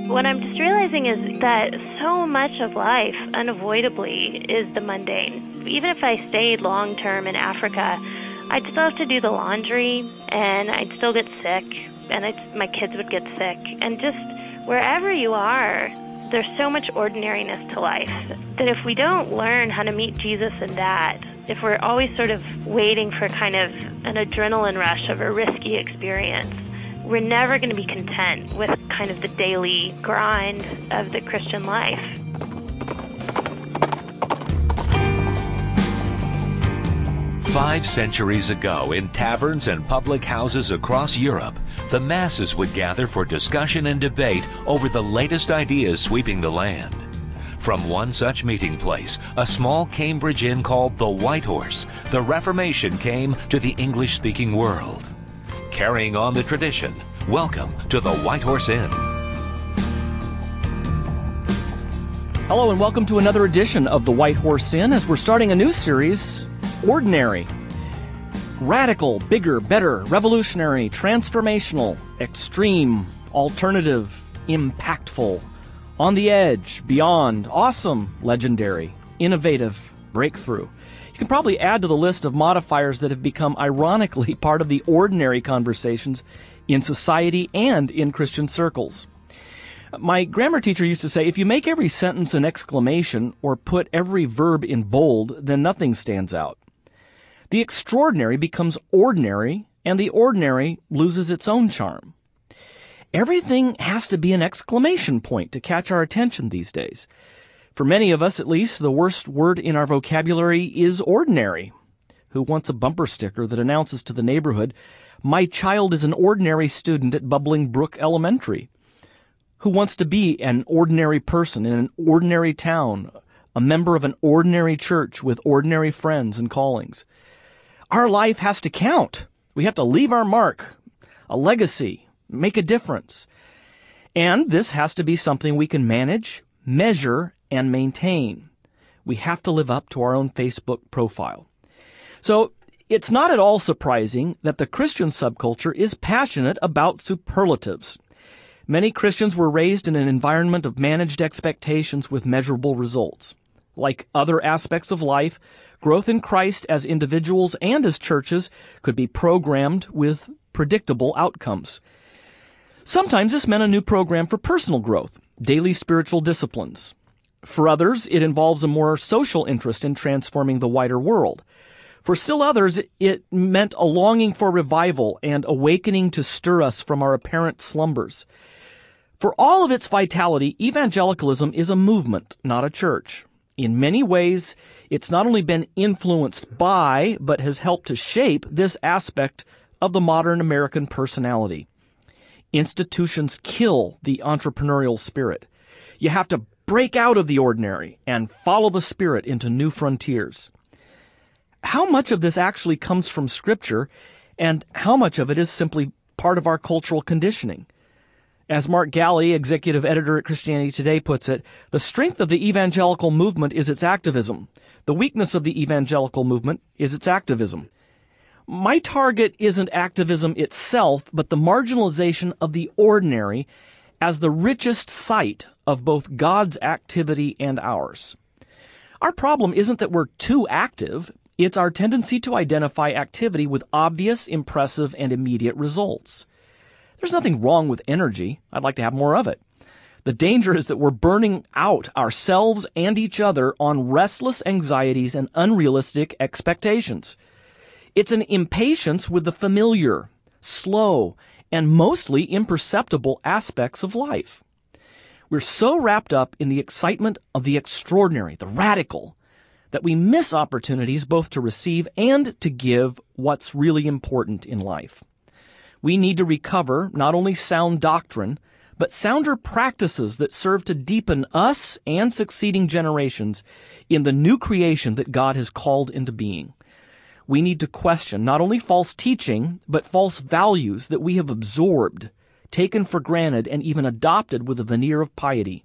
What I'm just realizing is that so much of life, unavoidably, is the mundane. Even if I stayed long-term in Africa, I'd still have to do the laundry, and I'd still get sick, and my kids would get sick. And just wherever you are, there's so much ordinariness to life that if we don't learn how to meet Jesus in that, if we're always sort of waiting for kind of an adrenaline rush of a risky experience, we're never going to be content with kind of the daily grind of the Christian life. Five centuries ago, in taverns and public houses across Europe, the masses would gather for discussion and debate over the latest ideas sweeping the land. From one such meeting place, a small Cambridge inn called the White Horse, the Reformation came to the English-speaking world. Carrying on the tradition, welcome to the White Horse Inn. Hello and welcome to another edition of the White Horse Inn as we're starting a new series, Ordinary. Radical, bigger, better, revolutionary, transformational, extreme, alternative, impactful, on the edge, beyond, awesome, legendary, innovative, breakthrough. You can probably add to the list of modifiers that have become ironically part of the ordinary conversations in society and in Christian circles. My grammar teacher used to say, if you make every sentence an exclamation or put every verb in bold, then nothing stands out. The extraordinary becomes ordinary, and the ordinary loses its own charm. Everything has to be an exclamation point to catch our attention these days. For many of us, at least, the worst word in our vocabulary is ordinary. Who wants a bumper sticker that announces to the neighborhood, "My child is an ordinary student at Bubbling Brook Elementary"? Who wants to be an ordinary person in an ordinary town, a member of an ordinary church with ordinary friends and callings? Our life has to count. We have to leave our mark, a legacy, make a difference. And this has to be something we can manage, measure, and maintain. We have to live up to our own Facebook profile. So it's not at all surprising that the Christian subculture is passionate about superlatives. Many Christians were raised in an environment of managed expectations with measurable results. Like other aspects of life, growth in Christ as individuals and as churches could be programmed with predictable outcomes. Sometimes this meant a new program for personal growth, daily spiritual disciplines. For others, it involves a more social interest in transforming the wider world. For still others, it meant a longing for revival and awakening to stir us from our apparent slumbers. For all of its vitality, evangelicalism is a movement, not a church. In many ways, it's not only been influenced by, but has helped to shape this aspect of the modern American personality. Institutions kill the entrepreneurial spirit. You have to break out of the ordinary and follow the Spirit into new frontiers. How much of this actually comes from Scripture, and how much of it is simply part of our cultural conditioning? As Mark Galli, executive editor at Christianity Today, puts it, the strength of the evangelical movement is its activism. The weakness of the evangelical movement is its activism. My target isn't activism itself, but the marginalization of the ordinary as the richest site of both God's activity and ours. Our problem isn't that we're too active, it's our tendency to identify activity with obvious, impressive, and immediate results. There's nothing wrong with energy. I'd like to have more of it. The danger is that we're burning out ourselves and each other on restless anxieties and unrealistic expectations. It's an impatience with the familiar, slow, and mostly imperceptible aspects of life. We're so wrapped up in the excitement of the extraordinary, the radical, that we miss opportunities both to receive and to give what's really important in life. We need to recover not only sound doctrine, but sounder practices that serve to deepen us and succeeding generations in the new creation that God has called into being. We need to question not only false teaching, but false values that we have absorbed, taken for granted, and even adopted with a veneer of piety.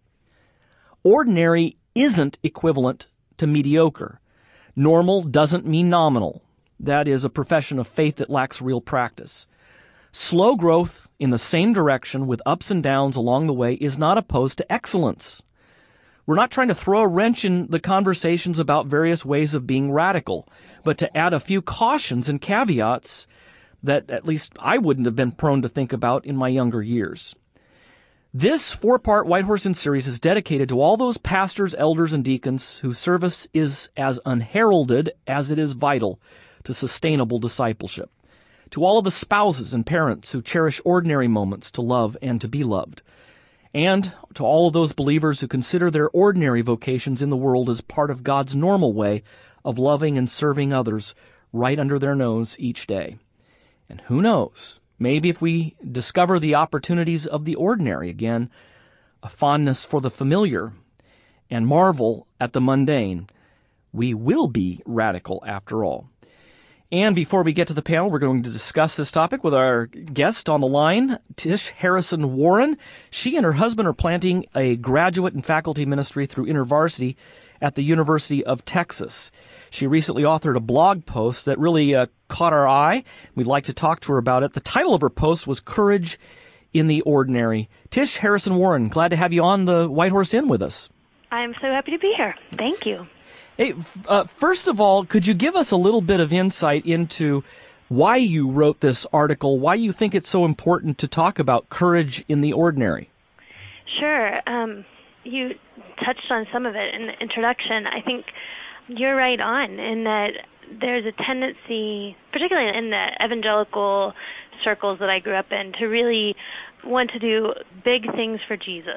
Ordinary isn't equivalent to mediocre. Normal doesn't mean nominal. That is a profession of faith that lacks real practice. Slow growth in the same direction with ups and downs along the way is not opposed to excellence. We're not trying to throw a wrench in the conversations about various ways of being radical, but to add a few cautions and caveats that at least I wouldn't have been prone to think about in my younger years. This 4-part White Horse Inn series is dedicated to all those pastors, elders, and deacons whose service is as unheralded as it is vital to sustainable discipleship. To all of the spouses and parents who cherish ordinary moments to love and to be loved. And to all of those believers who consider their ordinary vocations in the world as part of God's normal way of loving and serving others right under their nose each day. And who knows, maybe if we discover the opportunities of the ordinary again, a fondness for the familiar, and marvel at the mundane, we will be radical after all. And before we get to the panel, we're going to discuss this topic with our guest on the line, Tish Harrison Warren. She and her husband are planting a graduate and faculty ministry through InterVarsity at the University of Texas. She recently authored a blog post that really caught our eye. We'd like to talk to her about it. The title of her post was Courage in the Ordinary. Tish Harrison Warren, glad to have you on the White Horse Inn with us. I'm so happy to be here. Thank you. Hey, first of all, could you give us a little bit of insight into why you wrote this article, why you think it's so important to talk about courage in the ordinary? Sure. You touched on some of it in the introduction. I think you're right on in that there's a tendency, particularly in the evangelical circles that I grew up in, to really want to do big things for Jesus.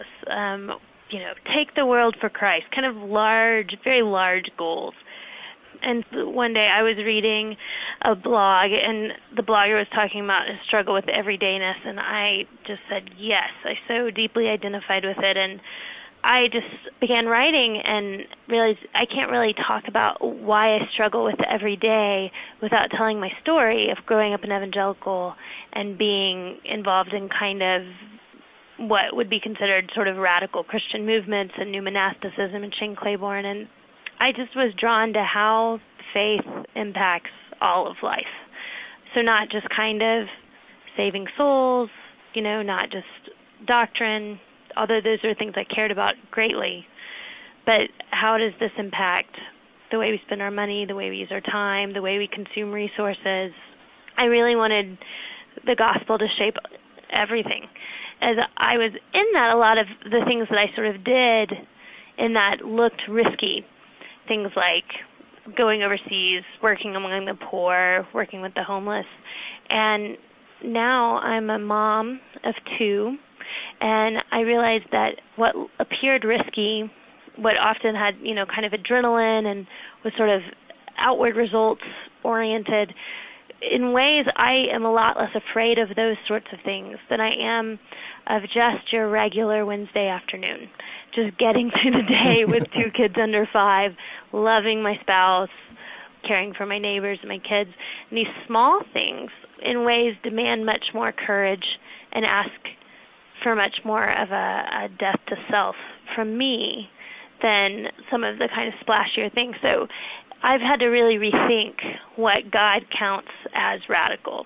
Take the world for Christ, kind of large, very large goals. And one day I was reading a blog, and the blogger was talking about his struggle with everydayness, and I just said, yes, I so deeply identified with it. And I just began writing and realized I can't really talk about why I struggle with the everyday without telling my story of growing up in evangelical and being involved in kind of what would be considered sort of radical Christian movements and new monasticism and Shane Claiborne. And I just was drawn to how faith impacts all of life. So not just kind of saving souls, not just doctrine, although those are things I cared about greatly, but how does this impact the way we spend our money, the way we use our time, the way we consume resources? I really wanted the gospel to shape everything. As I was in that, a lot of the things that I sort of did in that looked risky. Things like going overseas, working among the poor, working with the homeless. And now I'm a mom of 2, and I realized that what appeared risky, what often had, kind of adrenaline and was sort of outward results oriented, in ways I am a lot less afraid of those sorts of things than I am of just your regular Wednesday afternoon. Just getting through the day with 2 kids under 5, loving my spouse, caring for my neighbors and my kids. And these small things in ways demand much more courage and ask for much more of a death to self from me than some of the kind of splashier things. So I've had to really rethink what God counts as radical.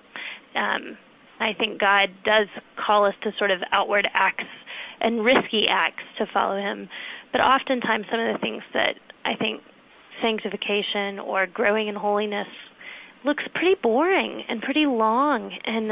I think God does call us to sort of outward acts and risky acts to follow him, but oftentimes some of the things that I think sanctification or growing in holiness looks pretty boring and pretty long, and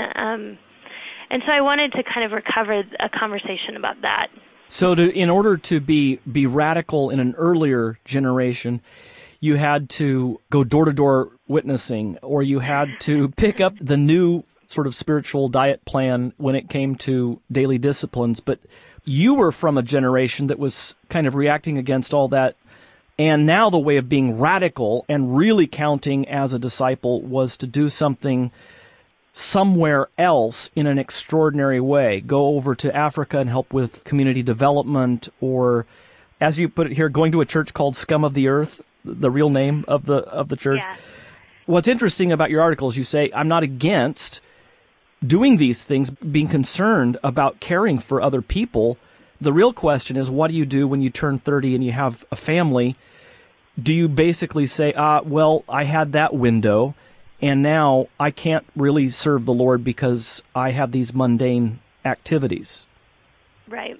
so I wanted to kind of recover a conversation about that. So in order to be radical in an earlier generation, you had to go door-to-door witnessing, or you had to pick up the new sort of spiritual diet plan when it came to daily disciplines. But you were from a generation that was kind of reacting against all that, and now the way of being radical and really counting as a disciple was to do something somewhere else in an extraordinary way. Go over to Africa and help with community development, or, as you put it here, going to a church called Scum of the Earth, the real name of the church. Yeah. What's interesting about your article is you say, I'm not against doing these things, being concerned about caring for other people. The real question is, what do you do when you turn 30 and you have a family? Do you basically say, well, I had that window, And now I can't really serve the Lord because I have these mundane activities. Right.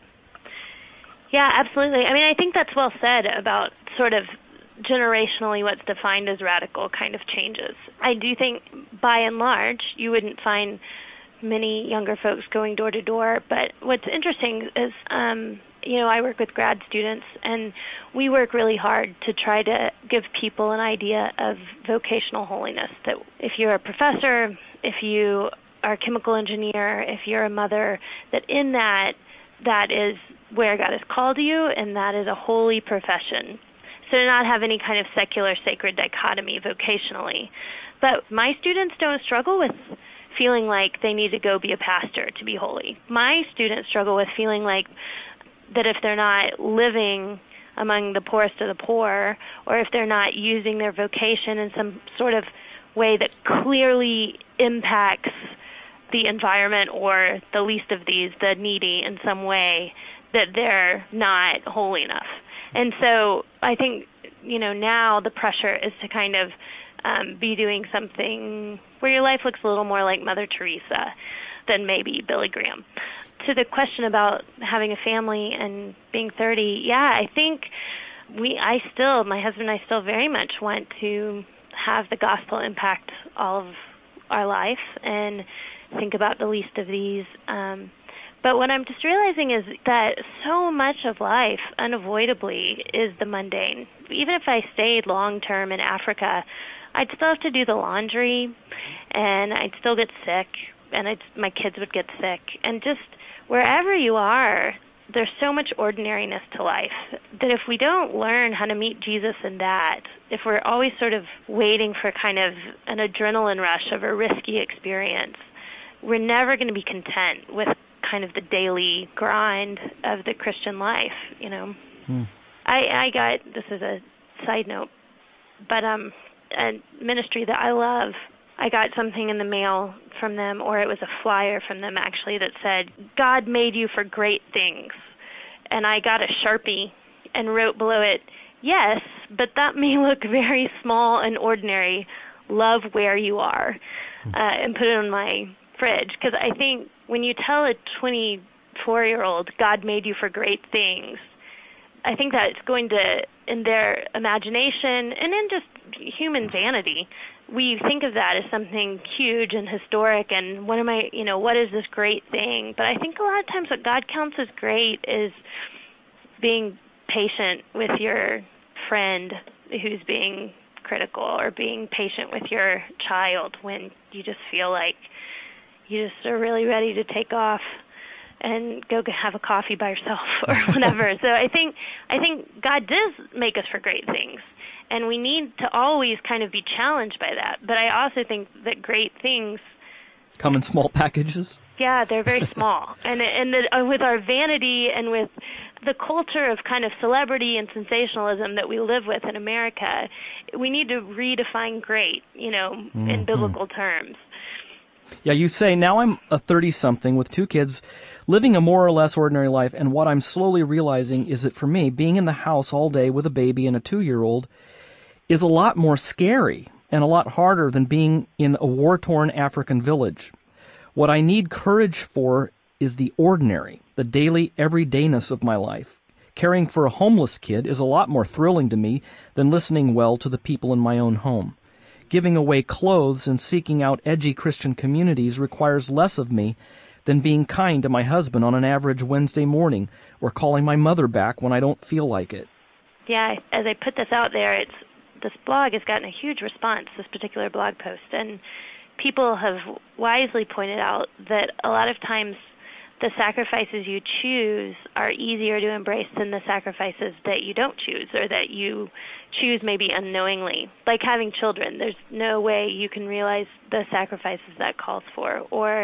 Yeah, absolutely. I mean, I think that's well said about sort of generationally what's defined as radical kind of changes. I do think by and large you wouldn't find many younger folks going door to door, but what's interesting is I work with grad students, and we work really hard to try to give people an idea of vocational holiness, that if you're a professor, if you are a chemical engineer, if you're a mother, that in that is where God has called you, and that is a holy profession. So to not have any kind of secular sacred dichotomy vocationally. But my students don't struggle with feeling like they need to go be a pastor to be holy. My students struggle with feeling like that if they're not living among the poorest of the poor, or if they're not using their vocation in some sort of way that clearly impacts the environment or the least of these, the needy, in some way, that they're not holy enough. And so I think, now the pressure is to kind of be doing something where your life looks a little more like Mother Teresa than maybe Billy Graham. To the question about having a family and being 30, yeah, I think my husband and I still very much want to have the gospel impact all of our life and think about the least of these. But what I'm just realizing is that so much of life unavoidably is the mundane. Even if I stayed long-term in Africa, I'd still have to do the laundry, and I'd still get sick, and my kids would get sick. And just wherever you are, there's so much ordinariness to life that if we don't learn how to meet Jesus in that, if we're always sort of waiting for kind of an adrenaline rush of a risky experience, we're never going to be content with kind of the daily grind of the Christian life, I got, this is a side note, but a ministry that I love, I got something in the mail from them, or it was a flyer from them actually, that said, God made you for great things. And I got a Sharpie and wrote below it, yes, but that may look very small and ordinary. Love where you are. And put it on my fridge. Because I think when you tell a 24-year-old, God made you for great things, I think that it's going to, in their imagination and in just human vanity, we think of that as something huge and historic, and what is this great thing? But I think a lot of times what God counts as great is being patient with your friend who's being critical, or being patient with your child when you just feel like you just are really ready to take off and go have a coffee by yourself or whatever. So I think God does make us for great things, and we need to always kind of be challenged by that. But I also think that great things come in small packages. Yeah, they're very small, and with our vanity and with the culture of kind of celebrity and sensationalism that we live with in America, we need to redefine great, in biblical terms. Yeah, you say, now I'm a 30-something with 2 kids, living a more or less ordinary life, and what I'm slowly realizing is that for me, being in the house all day with a baby and a 2-year-old is a lot more scary and a lot harder than being in a war-torn African village. What I need courage for is the ordinary, the daily everydayness of my life. Caring for a homeless kid is a lot more thrilling to me than listening well to the people in my own home. Giving away clothes and seeking out edgy Christian communities requires less of me than being kind to my husband on an average Wednesday morning, or calling my mother back when I don't feel like it. Yeah, as I put this out there, this blog has gotten a huge response, this particular blog post, and people have wisely pointed out that a lot of times the sacrifices you choose are easier to embrace than the sacrifices that you don't choose, or that you choose maybe unknowingly. Like having children, there's no way you can realize the sacrifices that calls for, or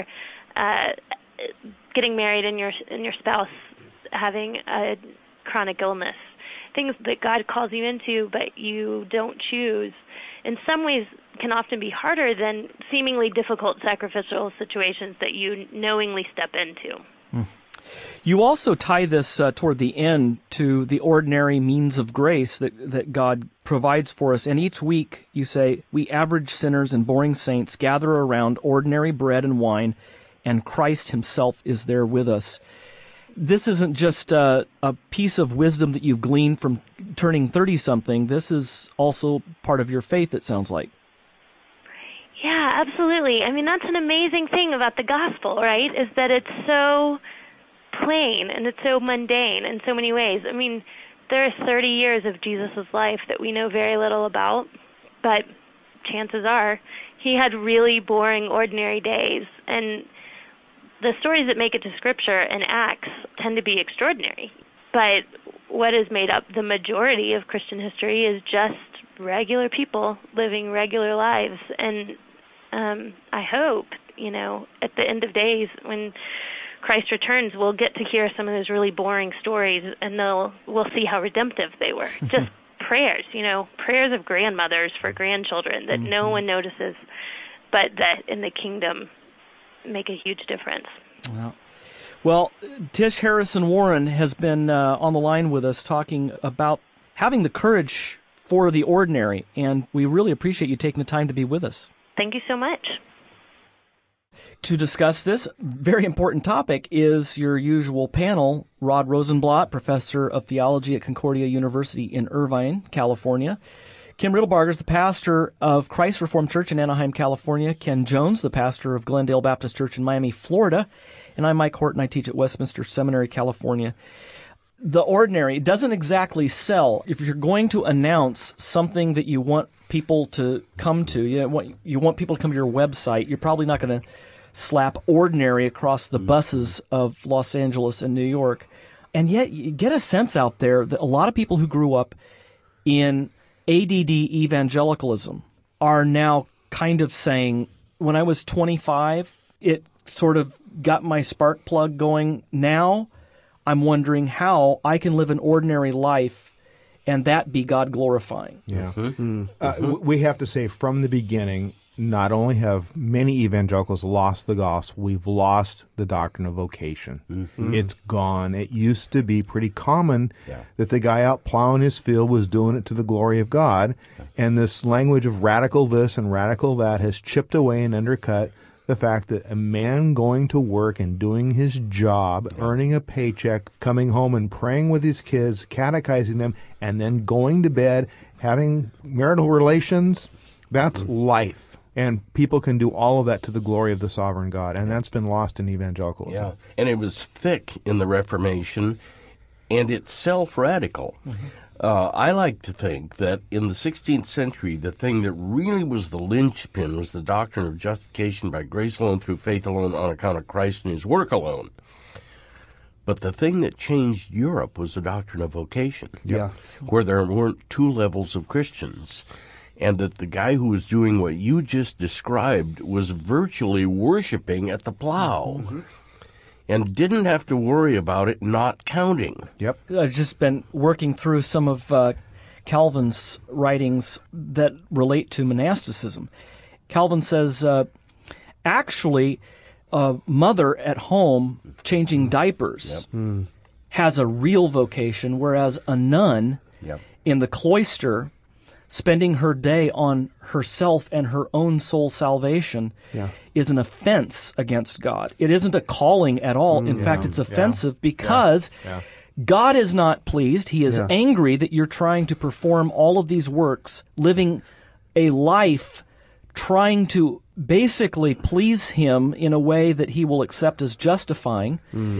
getting married and your spouse having a chronic illness. Things that God calls you into but you don't choose, in some ways can often be harder than seemingly difficult sacrificial situations that you knowingly step into. You also tie this toward the end to the ordinary means of grace that God provides for us. And each week you say, we average sinners and boring saints gather around ordinary bread and wine, and Christ himself is there with us. This isn't just a piece of wisdom that you've gleaned from turning 30-something. This is also part of your faith, it sounds like. Yeah, absolutely. I mean, that's an amazing thing about the gospel, right, is that it's so plain and it's so mundane in so many ways. I mean, there are 30 years of Jesus' life that we know very little about, but chances are he had really boring, ordinary days. And the stories that make it to Scripture and Acts tend to be extraordinary. But what has made up the majority of Christian history is just regular people living regular lives. And I hope, at the end of days, when Christ returns, we'll get to hear some of those really boring stories, and we'll see how redemptive they were. Just prayers, prayers of grandmothers for grandchildren that no one notices, but that in the kingdom make a huge difference. Well, Tish Harrison Warren has been on the line with us talking about having the courage for the ordinary, and we really appreciate you taking the time to be with us. Thank you so much. To discuss this very important topic is your usual panel, Rod Rosenblatt, professor of theology at Concordia University in Irvine, California. Kim Riddlebarger is the pastor of Christ Reformed Church in Anaheim, California. Ken Jones, the pastor of Glendale Baptist Church in Miami, Florida. And I'm Mike Horton. I teach at Westminster Seminary, California. The ordinary doesn't exactly sell. If you're going to announce something that you want people to come to, you want people to come to your website, you're probably not going to slap ordinary across the buses of Los Angeles and New York. And yet you get a sense out there that a lot of people who grew up in ADD evangelicalism are now kind of saying, when I was 25, it sort of got my spark plug going. Now I'm wondering how I can live an ordinary life and that be God glorifying. Yeah. We have to say from the beginning, not only have many evangelicals lost the gospel, we've lost the doctrine of vocation. It's gone. It used to be pretty common that the guy out plowing his field was doing it to the glory of God, and this language of radical this and radical that has chipped away and undercut the fact that a man going to work and doing his job, earning a paycheck, coming home and praying with his kids, catechizing them, and then going to bed, having marital relations, that's life. And people can do all of that to the glory of the sovereign God, and that's been lost in evangelicalism. Yeah, and it was thick in the Reformation, and it's self-radical. I like to think that in the 16th century, the thing that really was the linchpin was the doctrine of justification by grace alone, through faith alone, on account of Christ and his work alone. But the thing that changed Europe was the doctrine of vocation, where there weren't two levels of Christians, and that the guy who was doing what you just described was virtually worshiping at the plow. And didn't have to worry about it not counting. I've just been working through some of Calvin's writings that relate to monasticism. Calvin says, actually, a mother at home changing diapers has a real vocation, whereas a nun in the cloister spending her day on herself and her own soul salvation is an offense against God. It isn't a calling at all. In fact, it's offensive because God is not pleased. He is angry that you're trying to perform all of these works, living a life trying to basically please Him in a way that He will accept as justifying.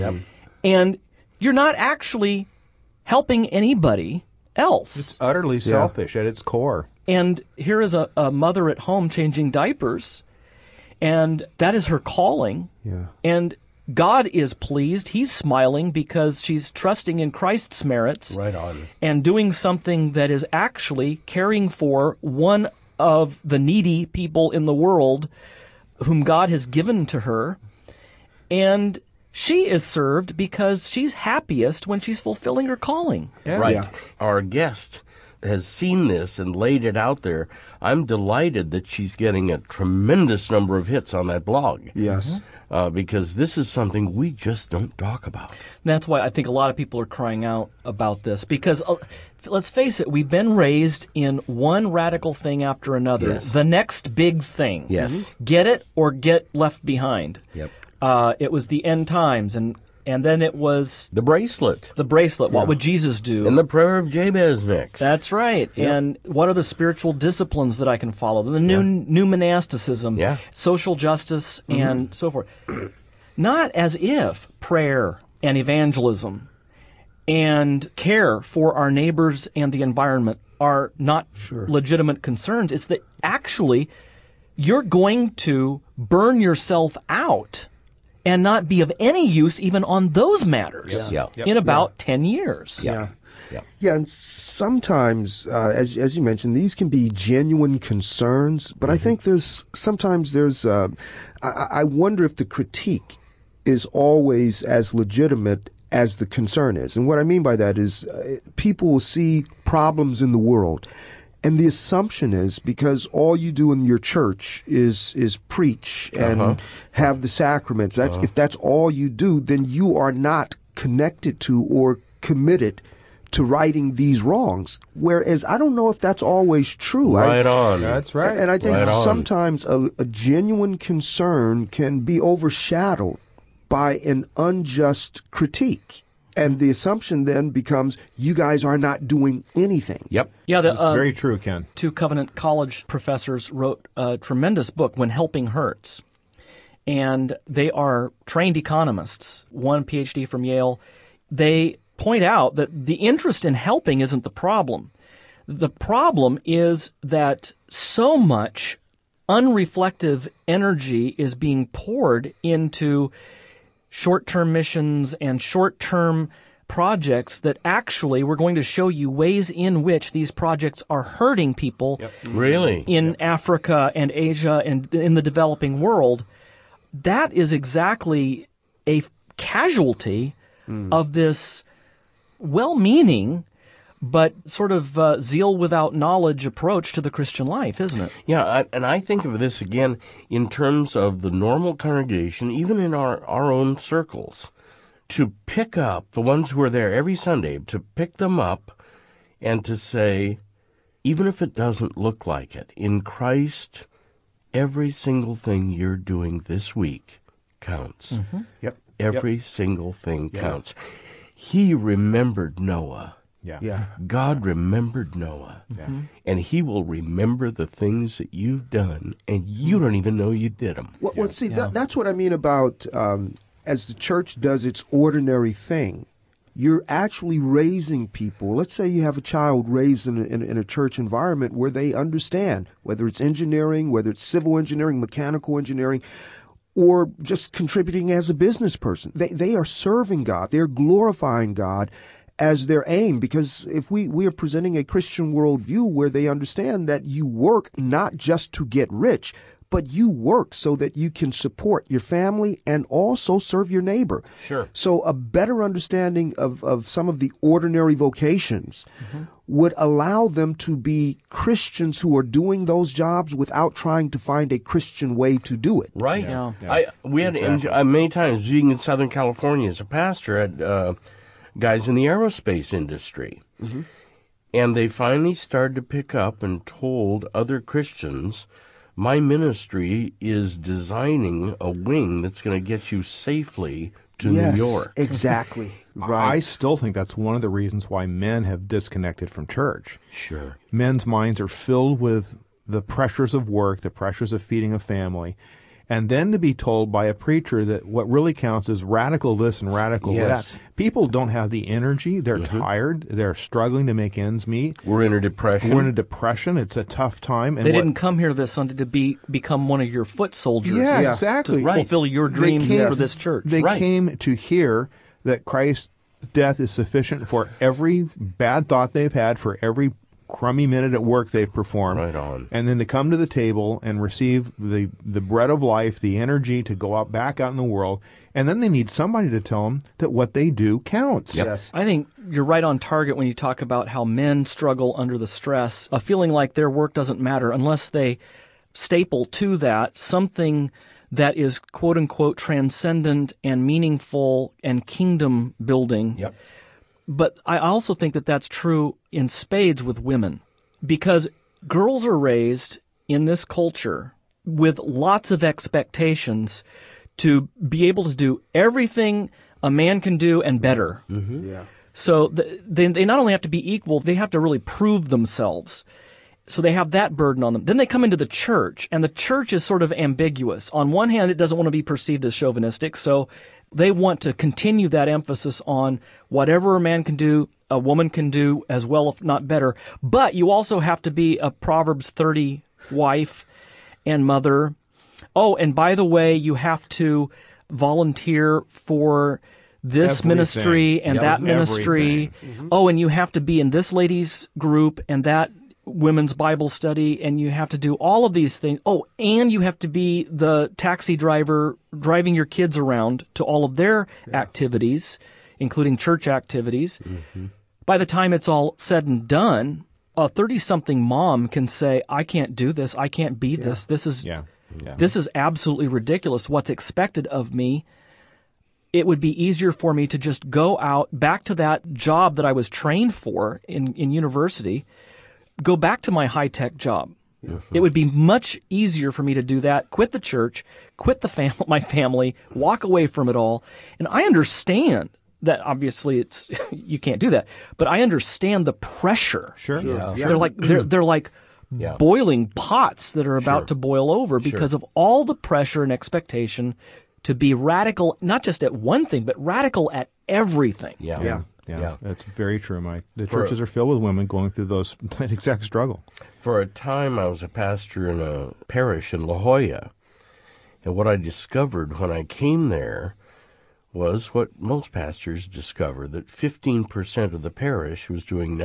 And you're not actually helping anybody else. It's utterly selfish at its core. And here is a mother at home changing diapers, and that is her calling. And God is pleased. He's smiling because she's trusting in Christ's merits. Right on. And doing something that is actually caring for one of the needy people in the world whom God has given to her. And she is served because she's happiest when she's fulfilling her calling. Right. Our guest has seen this and laid it out there. I'm delighted that she's getting a tremendous number of hits on that blog. Yes. Because this is something we just don't talk about. That's why I think a lot of people are crying out about this, because let's face it, we've been raised in one radical thing after another. Yes. The next big thing. Yes. Get it or get left behind. Yep. It was the end times, and then it was The bracelet. the bracelet. What would Jesus do? And the prayer of Jabez next. That's right. Yep. And what are the spiritual disciplines that I can follow? The new monasticism, Yeah. social justice, and so forth. Not as if prayer and evangelism and care for our neighbors and the environment are not legitimate concerns. It's that actually you're going to burn yourself out and not be of any use even on those matters Yeah. in about 10 years. Yeah. Yeah. Yeah, and sometimes, as you mentioned, these can be genuine concerns, but I think sometimes I wonder if the critique is always as legitimate as the concern is. And what I mean by that is people will see problems in the world, and the assumption is because all you do in your church is preach and have the sacraments. If that's all you do, then you are not connected to or committed to righting these wrongs. Whereas I don't know if that's always true. Right on. That's right. And I think Right on. sometimes a genuine concern can be overshadowed by an unjust critique. And the assumption then becomes, you guys are not doing anything. Yep. Yeah, It's very true, Ken. two Covenant College professors wrote a tremendous book, When Helping Hurts. And they are trained economists, one PhD from Yale. They point out that the interest in helping isn't the problem. The problem is that so much unreflective energy is being poured into short-term missions and short-term projects that actually we're going to show you ways in which these projects are hurting people Really? in Africa and Asia and in the developing world. That is exactly a casualty of this well-meaning but sort of zeal without knowledge approach to the Christian life, isn't it? Yeah, and I think of this again in terms of the normal congregation, even in our own circles, to pick up the ones who are there every Sunday, to pick them up and to say, even if it doesn't look like it, in Christ, every single thing you're doing this week counts. Yep. Every single thing counts. He remembered Noah. Yeah. God remembered Noah, and he will remember the things that you've done, and you don't even know you did them. Well, see, that's what I mean about as the church does its ordinary thing, you're actually raising people. Let's say you have a child raised in a church environment where they understand, whether it's engineering, whether it's civil engineering, mechanical engineering, or just contributing as a business person. They are serving God. They're glorifying God as their aim, because if we are presenting a Christian worldview where they understand that you work not just to get rich, but you work so that you can support your family and also serve your neighbor. Sure. So a better understanding of some of the ordinary vocations would allow them to be Christians who are doing those jobs without trying to find a Christian way to do it. Right. Yeah. We had many times being in Southern California as a pastor, had guys in the aerospace industry. And they finally started to pick up and told other Christians, my ministry is designing a wing that's going to get you safely to Yes, New York. exactly. I Right. still think that's one of the reasons why men have disconnected from church. Sure. Men's minds are filled with the pressures of work, the pressures of feeding a family, and then to be told by a preacher that what really counts is radical this and radical Yes. that. People don't have the energy. They're tired. They're struggling to make ends meet. We're in a depression. We're in a depression. It's a tough time. And They what- didn't come here this Sunday to become one of your foot soldiers. Yeah, Yeah. exactly. To fulfill your They dreams came- for this church. They Right. came to hear that Christ's death is sufficient for every bad thought they've had, for every crummy minute at work they've performed. Right on. And then to come to the table and receive the bread of life, the energy to go out back out in the world And then they need somebody to tell them that what they do counts. Yes. I think you're right on target when you talk about how men struggle under the stress of feeling like their work doesn't matter unless they staple to that something that is quote-unquote transcendent and meaningful and kingdom building. Yep. But I also think that that's true in spades with women, because girls are raised in this culture with lots of expectations to be able to do everything a man can do and better. Yeah. So they not only have to be equal, they have to really prove themselves. So they have that burden on them. Then they come into the church, and the church is sort of ambiguous. On one hand, it doesn't want to be perceived as chauvinistic, so they want to continue that emphasis on whatever a man can do, a woman can do as well, if not better. But you also have to be a Proverbs 30 wife and mother. Oh, and by the way, you have to volunteer for this Everything. ministry and Yep. that ministry. Oh, and you have to be in this ladies group and that women's Bible study, and you have to do all of these things. Oh, and you have to be the taxi driver driving your kids around to all of their activities, including church activities. By the time it's all said and done, a 30-something mom can say, I can't do this, I can't be this, this is absolutely ridiculous what's expected of me. It would be easier for me to just go out back to that job that I was trained for in university, go back to my high-tech job. It would be much easier for me to do that, quit the church, quit my family, walk away from it all. And I understand that obviously you can't do that, but I understand the pressure. Sure. Yeah. They're like boiling pots that are about to boil over because of all the pressure and expectation to be radical, not just at one thing, but radical at everything. Yeah, that's very true, Mike. The churches are filled with women going through that exact struggle. For a time, I was a pastor in a parish in La Jolla, and what I discovered when I came there was what most pastors discover, that 15% of the parish was doing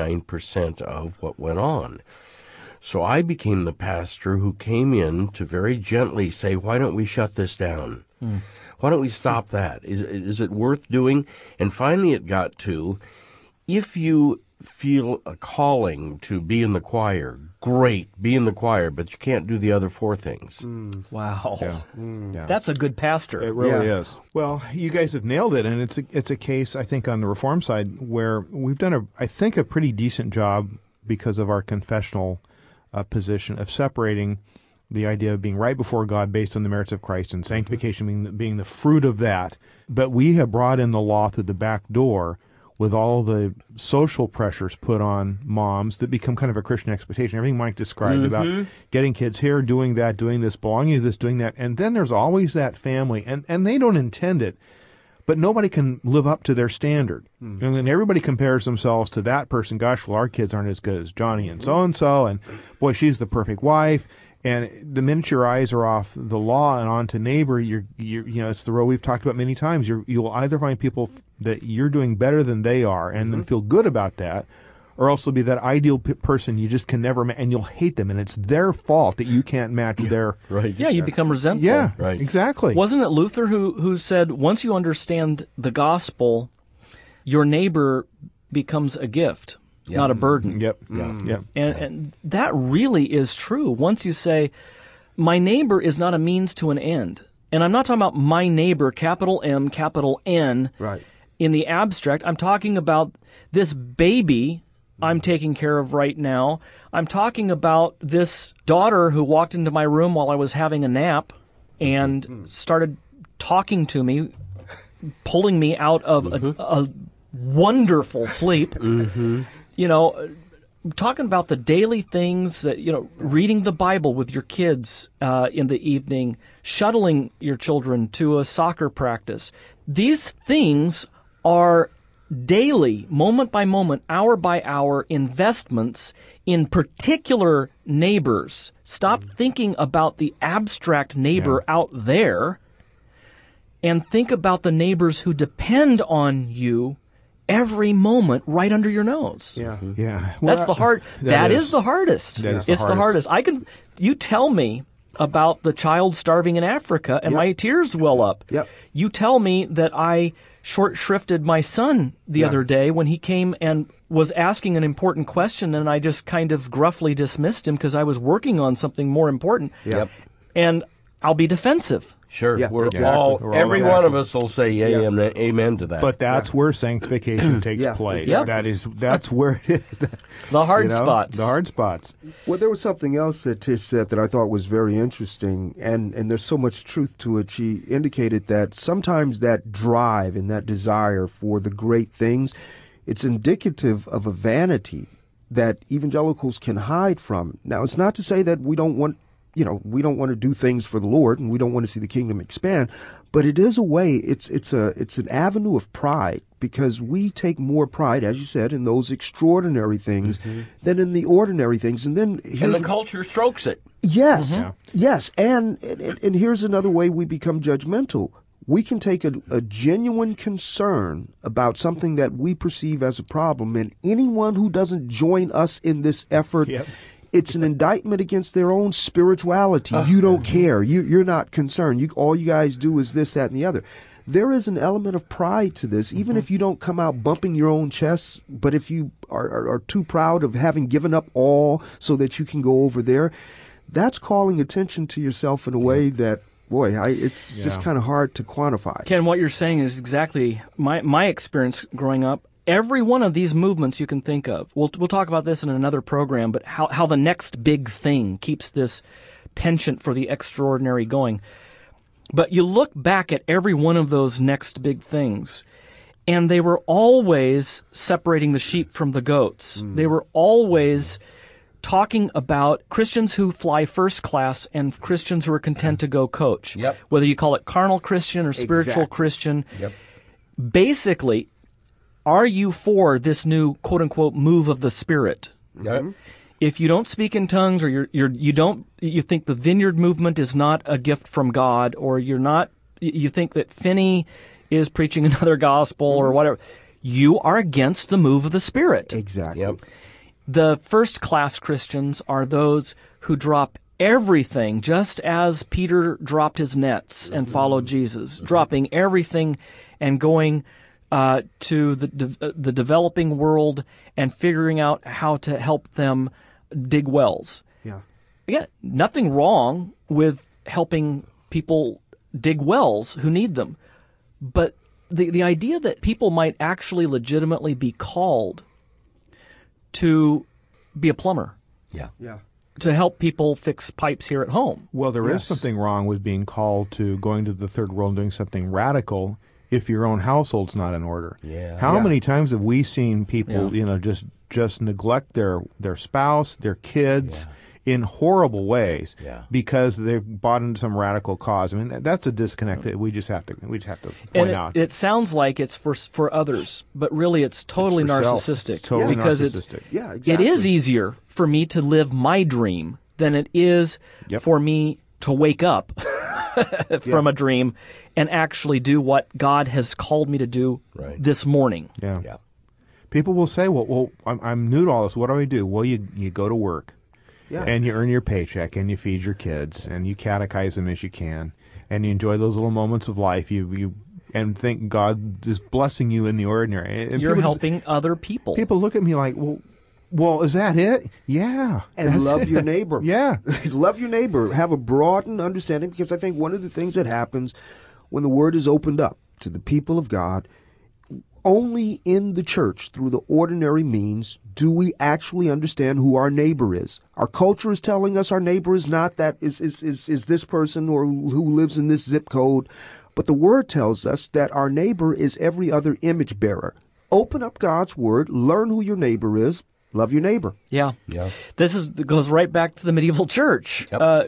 99% of what went on. So I became the pastor who came in to very gently say, why don't we shut this down? Why don't we stop that? Is it worth doing? And finally it got to, if you feel a calling to be in the choir, great, be in the choir, but you can't do the other four things. Wow. Yeah. That's a good pastor. It really is. Well, you guys have nailed it, and it's a case, I think, on the Reform side where we've done, I think, a pretty decent job because of our confessional position of separating the idea of being right before God based on the merits of Christ and sanctification being the fruit of that. But we have brought in the law through the back door with all the social pressures put on moms that become kind of a Christian expectation. Everything Mike described about getting kids here, doing that, doing this, belonging to this, doing that. And then there's always that family, and they don't intend it, but nobody can live up to their standard. And then everybody compares themselves to that person. Gosh, well, our kids aren't as good as Johnny and so-and-so, and boy, she's the perfect wife. And the minute your eyes are off the law and onto neighbor, you know, it's the road we've talked about many times. You'll either find people that you're doing better than they are and then feel good about that, or else be that ideal person you just can never and you'll hate them, and it's their fault that you can't match their... Right. Yeah, you become resentful. Yeah, Right. exactly. Wasn't it Luther who said, once you understand the gospel, your neighbor becomes a gift, not a burden? Yep. And that really is true. Once you say, my neighbor is not a means to an end. And I'm not talking about my neighbor, capital M, capital N, Right. in the abstract. I'm talking about this baby I'm taking care of right now. I'm talking about this daughter who walked into my room while I was having a nap and started talking to me, pulling me out of a wonderful sleep. You know, talking about the daily things that, you know, reading the Bible with your kids in the evening, shuttling your children to a soccer practice. These things are daily, moment by moment, hour by hour investments in particular neighbors. Stop thinking about the abstract neighbor out there and think about the neighbors who depend on you every moment right under your nose. Yeah. That's the hard. That is the hardest. That is It's the hardest. You tell me about the child starving in Africa, and my tears well up. Yep. You tell me that I short-shrifted my son the other day when he came and was asking an important question, and I just kind of gruffly dismissed him because I was working on something more important. Yep. And I'll be defensive. Sure. Yeah, We're exactly. all, We're all every exactly. one of us will say amen to that. But that's where sanctification takes Yeah, place. exactly. That's where it is. The hard You know, spots. The hard spots. Well, there was something else that Tish said that I thought was very interesting, and there's so much truth to it. She indicated that sometimes that drive and that desire for the great things, it's indicative of a vanity that evangelicals can hide from. Now, it's not to say that we don't want to do things for the Lord and we don't want to see the kingdom expand, but it is a way, it's an avenue of pride, because we take more pride, as you said, in those extraordinary things than in the ordinary things. And then and the culture strokes it. yes, Mm-hmm. yes, and here's another way we become judgmental. We can take a genuine concern about something that we perceive as a problem, and anyone who doesn't join us in this effort, Yep. it's an indictment against their own spirituality. You don't care. You're not concerned. All you guys do is this, that, and the other. There is an element of pride to this, even if you don't come out bumping your own chest, but if you are too proud of having given up all so that you can go over there, that's calling attention to yourself in a way that, boy, it's just kind of hard to quantify. Ken, what you're saying is exactly my experience growing up. Every one of these movements you can think of, we'll talk about this in another program, but how the next big thing keeps this penchant for the extraordinary going. But you look back at every one of those next big things, and they were always separating the sheep from the goats. They were always talking about Christians who fly first class and Christians who are content to go coach. Yep. Whether you call it carnal Christian or spiritual Exactly. Christian. Yep. Basically, are you for this new quote-unquote move of the Spirit? Yep. If you don't speak in tongues, or you think the Vineyard movement is not a gift from God, or you think that Finney is preaching another gospel or whatever, you are against the move of the Spirit. Exactly. Yep. The first-class Christians are those who drop everything, just as Peter dropped his nets and followed Jesus, dropping everything and going to the developing world and figuring out how to help them dig wells. Yeah. Again, nothing wrong with helping people dig wells who need them, but the idea that people might actually legitimately be called to be a plumber, Yeah. Yeah. to help people fix pipes here at home. Well, there is Yes. something wrong with being called to going to the third world and doing something radical if your own household's not in order. Yeah. How Yeah. many times have we seen people, just neglect their spouse, their kids in horrible ways because they've bought into some radical cause? I mean, that's a disconnect that we just have to point And out. it sounds like it's for others, but really it's totally It's for self. narcissistic. It's totally because narcissistic. Yeah, exactly. it is easier for me to live my dream than it is Yep. for me to wake up from a dream and actually do what God has called me to do this morning. Yeah. Yeah. People will say, well, I'm new to all this. What do I do? Well, you go to work. Yeah. And you earn your paycheck, and you feed your kids, and you catechize them as you can, and you enjoy those little moments of life. You think God is blessing you in the ordinary. And You're people helping other people. People look at me like, well, is that it? Yeah. And that's love it. your neighbor. Yeah. Love your neighbor. Have a broadened understanding, because I think one of the things that happens when the word is opened up to the people of God, only in the church, through the ordinary means, do we actually understand who our neighbor is. Our culture is telling us our neighbor is not that, is this person or who lives in this zip code. But the word tells us that our neighbor is every other image bearer. Open up God's word, learn who your neighbor is, love your neighbor. Yeah. Yeah. This goes right back to the medieval church. Yep.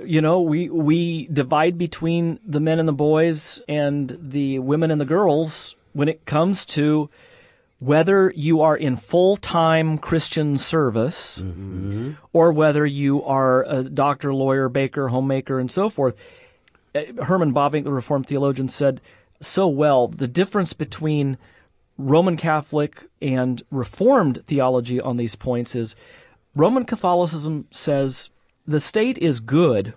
We divide between the men and the boys and the women and the girls when it comes to whether you are in full-time Christian service or whether you are a doctor, lawyer, baker, homemaker, and so forth. Herman Bavinck, the Reformed theologian, said so well, the difference between Roman Catholic and Reformed theology on these points is Roman Catholicism says the state is good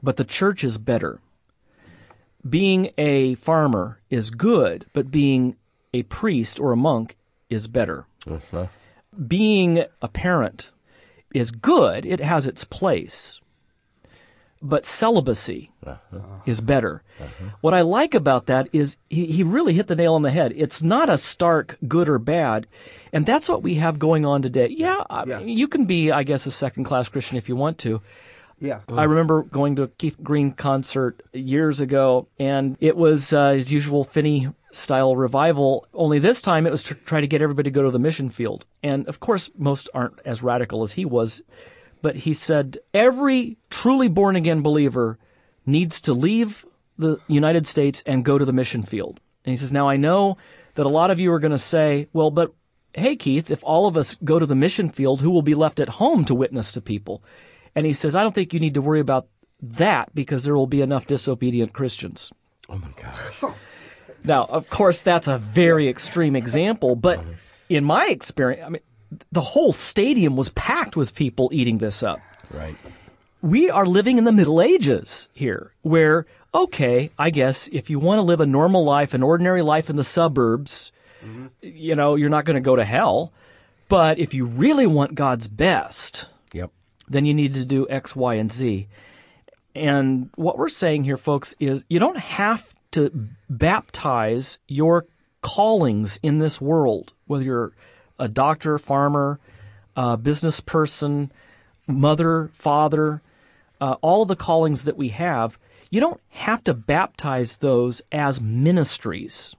but the church is better. Being a farmer is good, but being a priest or a monk is better. Uh-huh. Being a parent is good. It has its place. But celibacy is better. What I like about that is he really hit the nail on the head. It's not a stark good or bad, and that's what we have going on today. You can be, I guess, a second-class Christian if you want to. Yeah. I remember going to a Keith Green concert years ago, and it was his usual Finney-style revival, only this time it was to try to get everybody to go to the mission field. And, of course, most aren't as radical as he was, but he said every truly born-again believer needs to leave the United States and go to the mission field. And he says, now I know that a lot of you are going to say, well, but hey, Keith, if all of us go to the mission field, who will be left at home to witness to people? And he says, I don't think you need to worry about that because there will be enough disobedient Christians. Oh, my gosh. Now, of course, that's a very extreme example, but in my experience, I mean, the whole stadium was packed with people eating this up. Right. We are living in the Middle Ages here, where, okay, I guess if you want to live a normal life, an ordinary life in the suburbs, you know, you're not going to go to hell. But if you really want God's best, then you need to do X, Y, and Z. And what we're saying here, folks, is you don't have to baptize your callings in this world, whether you're a doctor, farmer, business person, mother, father, all of the callings that we have, you don't have to baptize those as ministries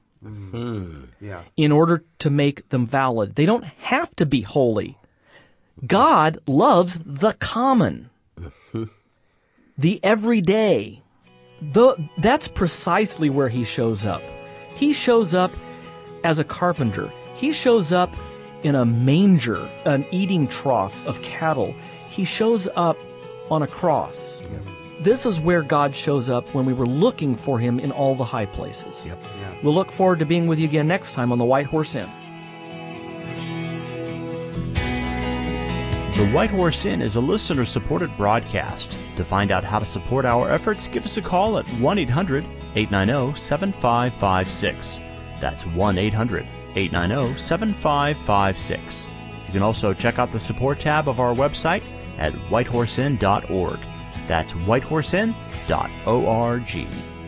in order to make them valid. They don't have to be holy. God loves the common, the everyday. That's precisely where he shows up. He shows up as a carpenter. He shows up in a manger, an eating trough of cattle. He shows up on a cross. This is where God shows up when we were looking for him in all the high places. We'll look forward to being with you again next time on The White Horse Inn. The White Horse Inn is a listener-supported broadcast. To find out how to support our efforts, give us a call at 1-800-890-7556. That's 1-800-890-7556. You can also check out the support tab of our website at whitehorseinn.org. That's whitehorseinn.org.